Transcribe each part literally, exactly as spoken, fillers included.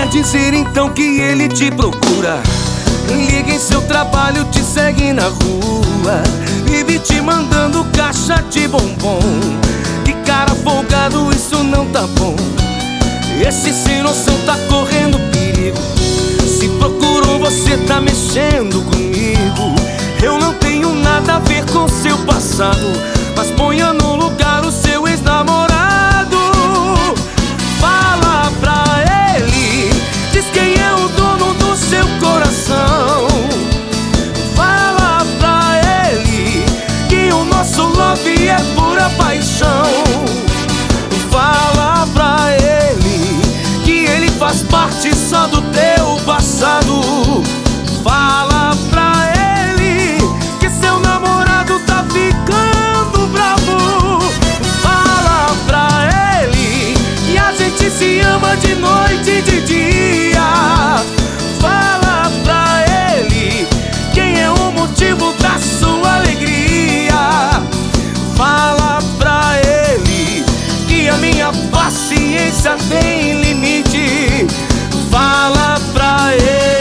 dizer então que ele te procura, liga em seu trabalho, te segue na rua, vive te mandando caixa de bombom. Que cara folgado, isso não tá bom. Esse sem noção tá correndo perigo. Se procurou, você tá mexendo comigo. Eu não tenho nada a ver com seu passado, mas ponha no lugar o seu ex-namorado. Fala pra ele, diz quem é o dono do seu coração. Fala pra ele que o nosso love é pura paixão. Fala pra ele que ele faz parte só do teu passado. Fala pra ele que seu namorado tá ficando bravo. Fala pra ele que a gente se ama de noite e de dia. Fala pra ele quem é o motivo da sua alegria. Fala pra ele que a minha paciência tem limite. Fala pra ele.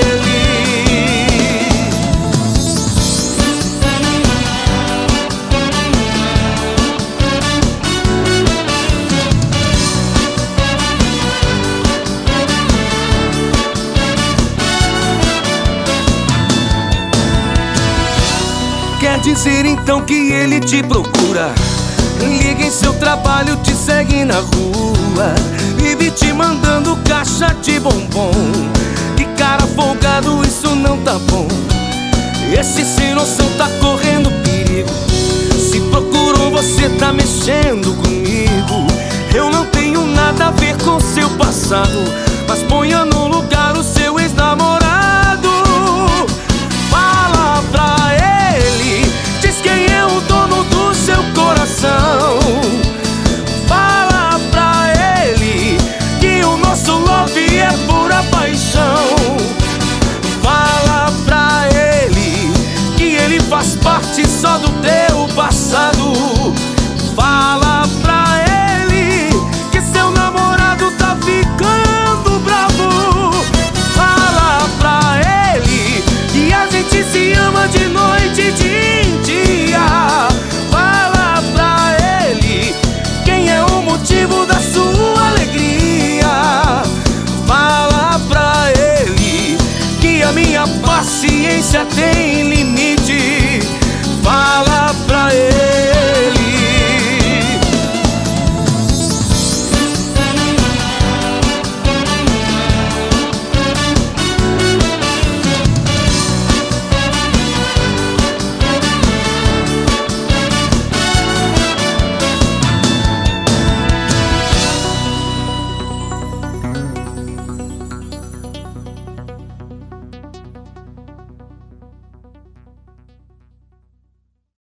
Quer dizer então que ele te procura, liga em seu trabalho, te segue na rua, vive te mandando caixa de bombom. Que cara folgado, isso não tá bom. Esse sem noção tá correndo perigo. Se procurou, você tá mexendo comigo. Eu não tenho nada a ver com seu passado,